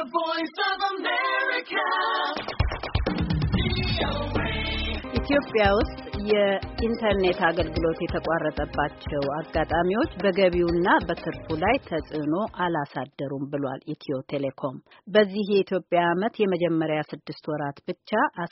The Voice of America. ኢትዮጵያ ውስጥ የኢንተርኔት አገልግሎት የተቋረጠባቸው አጋጣሚዎች በገቢውና በትርፉ ላይ ተጽዕኖ አላሳደሩም ብሏል ኢትዮ ቴሌኮም። በዚህ የኢትዮጵያ ዓመት የመጀመሪያ 6 ወራት ብቻ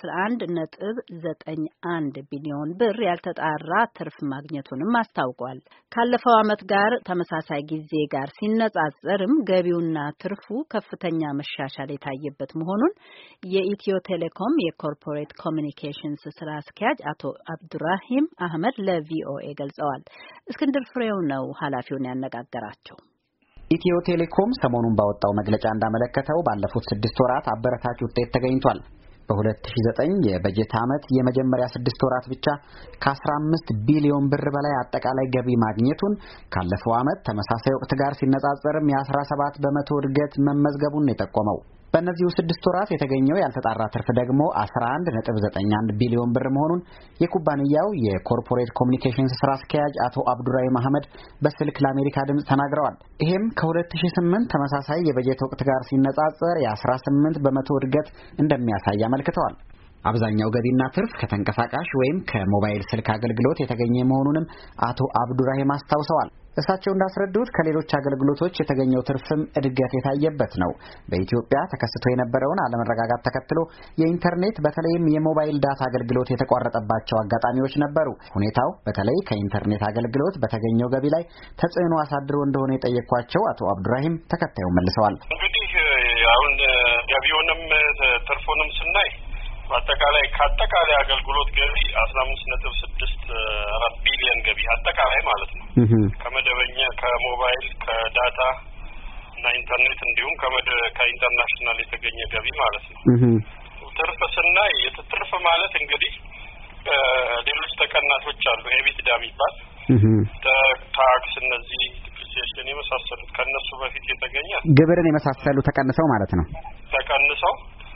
11.91 ቢሊዮን ብር ያልተጣራ ትርፍ ማግኘቱንም አስታውቋል። ካለፈው ዓመት ጋር ተመሳሳይ ጊዜ ጋር ሲነጻጸርም ገቢውና ትርፉ ከፍተኛ መሻሻል የታየበት መሆኑን የኢትዮ ቴሌኮም የኮርፖሬት ኮሚኒኬሽንስ ስራ አስኪያጅ አቶ አብዱራሂም አህመድ ለቪኦኤ ገልጸዋል። እስክንድር ፍሬው ነው ኃላፊውን ያነጋገራቸው። ኢትዮ ቴሌኮም ሰሞኑን ባወጣው መግለጫ እንዳመለከተው ባለፉት 6 ወራት አበረታች ውጤት ተገኝቷል። በ2009 የበጀት ዓመት የመጀመሪያ 6 ወራት ብቻ ከ15 ቢሊዮን ብር በላይ አጠቃላይ ገቢ ማግኘቱን ካለፈው ዓመት ተመሳሳይ ወቅት ጋር ሲነጻጸርም የ17 በመቶ እድገት መመዝገቡን ነው የጠቆመው። በእነዚሁ 6 ወራት የተገኘው ያልተጣራ ትርፍ ደግሞ 11.91 ቢሊዮን ብር መሆኑን የኩባንያው የኮርፖሬት ኮሚኒኬሽንስ ስራ አስኪያጅ አቶ አብዱራሂም አህመድ በስልክ ለአሜሪካ ድምጽ ተናግረዋል። ይሄም ከ2008 ተመሳሳይ የበጀት ወቅት ጋር ሲነጻጸር የ18 በመቶ እድገት እንደሚያሳይ አመልክተዋል። አብዛኛው ገቢና ትርፍ ከተንቀሳቃሽ ወይም ከሞባይል ስልክ አገልግሎት የተገኘ መሆኑንም አቶ አብዱራሂም አስታውሰዋል። እሳቸው እንዳስረዱት ከሌሎች አገልግሎቶች የተገኘው ትርፍም እድገት የታየበት ነው። በኢትዮጵያ ተከስቶ የነበረውን አለመረጋጋት ተከትሎ የኢንተርኔት በተለይም የሞባይል ዳታ አገልግሎት የተቋረጠባቸው አጋጣሚዎች ነበሩ። ሁኔታው በተለይ ከኢንተርኔት አገልግሎት በተገኘው ገቢ ላይ ተጽዕኖ አሳድሮ እንደሆነ የጠየኳቸው አቶ አብዱራሂም ተከታዩን መልሰዋል። እንግዲህ አሁን ገቢውንም ትርፉንም ስናይ አጠቃላይ ከአጠቃላይ አገልግሎት ገቢ 15.64 ቢሊዮን ገቢ አጠቃላይ ማለት ነው። ከመደበኛ ከሞባይል ከዳታ እና ኢንተርኔት እንዲሁም ከኢንተርናሽናል የተገኘ ገቢ ማለት ነው። ትርፍ ስናይ ትርፍ ማለት እንግዲህ ሌሎች ተቀናሾች አሉ። ኤቢቲዳ የሚባል ታክስ፣ እነዚህ ዲፕሪሲዬሽን የመሳሰሉት ከነሱ በፊት የተገኘ ግብርን የመሳሰሉ ተቀንሰው ማለት ነው። ተቀንሰው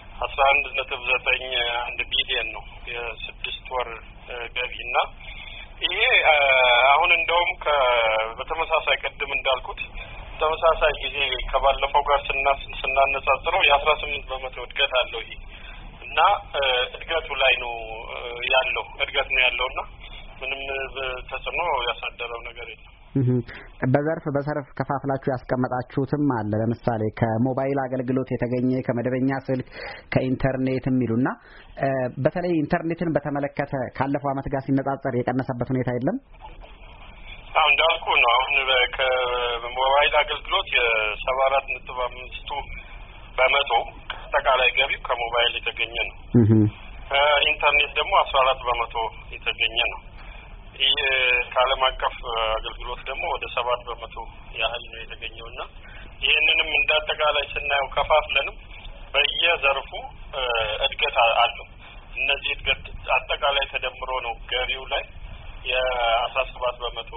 11.91 ቢሊዮን ነው የ6 ወር ገቢና ይሄ አሁን እንደውም በተመሳሳይ ቀደም እንዳልኩት ተመሳሳይ ጊዜ ከባለፈው ጋር ስናነጻጽረው የ18 በመቶ እድገት አለው። ይሄ እና እድገቱ ላይ ነው ያለው እድገት ነው ያለውና ምንም ተጽዕኖ ያሳደረው ነገር የለም። በዘርፍ ከፋፍላችሁ ያስቀመጣችሁትም አለ። ለምሳሌ ከሞባይል አገልግሎት የተገኘ ከመደበኛ ስልክ ከኢንተርኔት የሚሉና በተለይ ኢንተርኔትን በተመለከተ ካለፈው ዓመት ጋር ሲነጻጸር የቀነሰበት ሁኔታ የለም። አሁን እንዳልኩ ነው። አሁን ከሞባይል አገልግሎት የ74.5 በመቶ አጠቃላይ ገቢው ከሞባይል የተገኘ ነው። ኢንተርኔት ደግሞ 14 በመቶ የተገኘ ነው። ይህ ከዓለም አቀፍ አገልግሎት ደግሞ ወደ 7 በመቶ ያህል ነው የተገኘውና ይህንንም እንዳጠቃላይ ስናየው ከፋፍለንም በየዘርፉ እድገት አለው። እነዚህ እድገት አጠቃላይ ተደምሮ ነው ገቢው ላይ የ17 በመቶ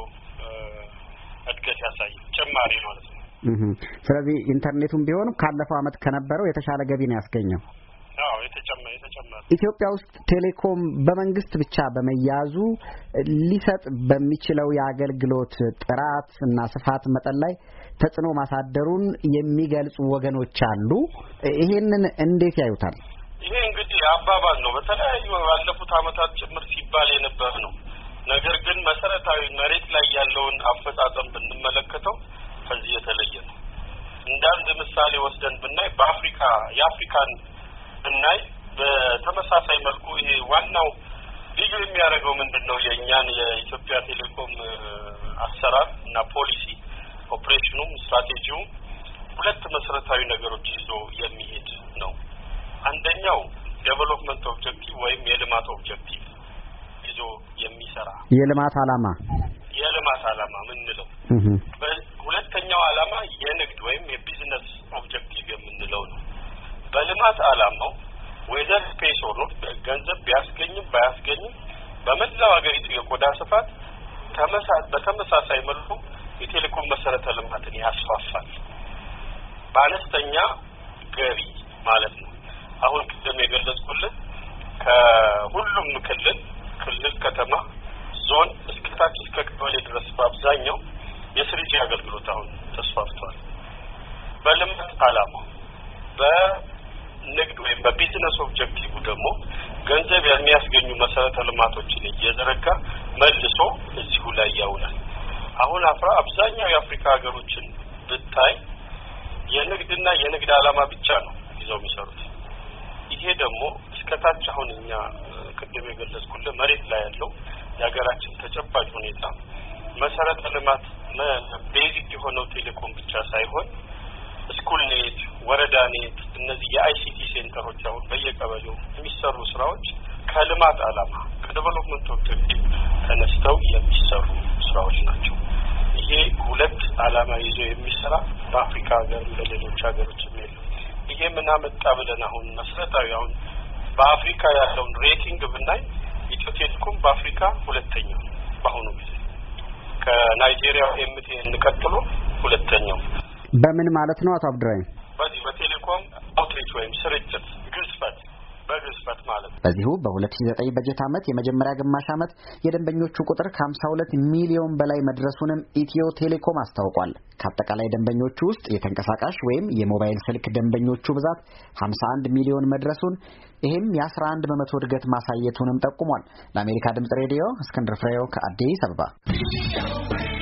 እድገት ያሳያል፣ ጭማሪ ማለት ነው። ስለዚህ ኢንተርኔቱም ቢሆን ካለፈው ዓመት ከነበረው የተሻለ ገቢ ነው ያስገኘው። አዎ የተጨመረ ኢትዮጵያ ውስጥ ቴሌኮም በመንግስት ብቻ በመያዙ ሊሰጥ በሚችለው የአገልግሎት ጥራት እና ስፋት መጠን ላይ ተጽዕኖ ማሳደሩን የሚገልጹ ወገኖች አሉ። ይሄንን እንዴት ያዩታል? ይሄ እንግዲህ አባባል ነው። በተለያዩ ባለፉት ዓመታት ጭምር ሲባል የነበረ ነው። ነገር ግን መሰረታዊ መሬት ላይ ያለውን አፈጻጸም ብንመለከተው ከዚህ የተለየ ነው። እንዳንድ ምሳሌ ወስደን ብናይ የአፍሪካን ብናይ በተመሳሳይ መልኩ ይሄ ዋናው ልዩ የሚያደርገው ምንድነው? የእኛን የኢትዮጵያ ቴሌኮም አሰራር እና ፖሊሲ ኦፕሬሽኑም ስትራቴጂውም ሁለት መሰረታዊ ነገሮች ይዞ የሚሄድ ነው። አንደኛው ዴቨሎፕመንት ኦብጀክቲቭ ወይም የልማት ኦብጀክቲቭ ይዞ የሚሰራ የልማት ዓላማ ምንለው። ሁለተኛው ዓላማ የንግድ ወይም የቢዝነስ ኦብጀክቲቭ የምንለው ነው። በልማት ዓላማው ዌዘር ስፔስ ኦር ኖት ገንዘብ ቢያስገኝም ባያስገኝም በመላው ሀገሪቱ የቆዳ ስፋት በተመሳሳይ መልኩ የቴሌኮም መሰረተ ልማትን ያስፋፋል በአነስተኛ ገቢ ማለት ነው። አሁን ቅድም የገለጽኩልህ ከሁሉም ክልል ከተማ ዞን እስከ ታች እስከ ቀበሌ ድረስ በአብዛኛው የስሪጂ አገልግሎት አሁን ተስፋፍቷል። በልማት ዓላማ በንግድ ወይም በቢዝነስ ኦብጀክቲቭ ደግሞ ገንዘብ የሚያስገኙ መሰረተ ልማቶችን እየዘረጋ መልሶ እዚሁ ላይ ያውላል። አሁን አብዛኛው የአፍሪካ ሀገሮችን ብታይ የንግድና የንግድ ዓላማ ብቻ ነው ይዘው የሚሰሩት። ይሄ ደግሞ እስከታች አሁን እኛ ቅድም የገለጽኩልህ መሬት ላይ ያለው የሀገራችን ተጨባጭ ሁኔታ መሰረተ ልማት ቤዚክ የሆነው ቴሌኮም ብቻ ሳይሆን ስኩል ኔት፣ ወረዳ ኔት፣ እነዚህ የአይሲቲ ሴንተሮች አሁን በየቀበሌው የሚሰሩ ስራዎች ከልማት ዓላማ ከዴቨሎፕመንት ኦብጀክቲቭ ተነስተው የሚሰሩ ስራዎች ናቸው። ይሄ ሁለት ዓላማ ይዞ የሚሰራ በአፍሪካ ሀገር በሌሎች ሀገሮች የሚል ይሄ ምን አመጣ ብለን አሁን መሰረታዊ አሁን በአፍሪካ ያለውን ሬቲንግ ብናይ ኢትዮ ቴሌኮም በአፍሪካ ሁለተኛው በአሁኑ ጊዜ ከናይጄሪያ ኤምቲኤን ቀጥሎ ሁለተኛው። በምን ማለት ነው አቶ አብዱራሂም? በዚህ በቴሌኮም አውትሪች ወይም ስርጭት በግዝፈት ማለት ነው። በዚሁ በ2009 በጀት ዓመት የመጀመሪያ ግማሽ ዓመት የደንበኞቹ ቁጥር ከ52 ሚሊዮን በላይ መድረሱንም ኢትዮ ቴሌኮም አስታውቋል። ከአጠቃላይ ደንበኞቹ ውስጥ የተንቀሳቃሽ ወይም የሞባይል ስልክ ደንበኞቹ ብዛት 51 ሚሊዮን መድረሱን ይህም የ11 በመቶ እድገት ማሳየቱንም ጠቁሟል። ለአሜሪካ ድምጽ ሬዲዮ እስክንድር ፍሬው ከአዲስ አበባ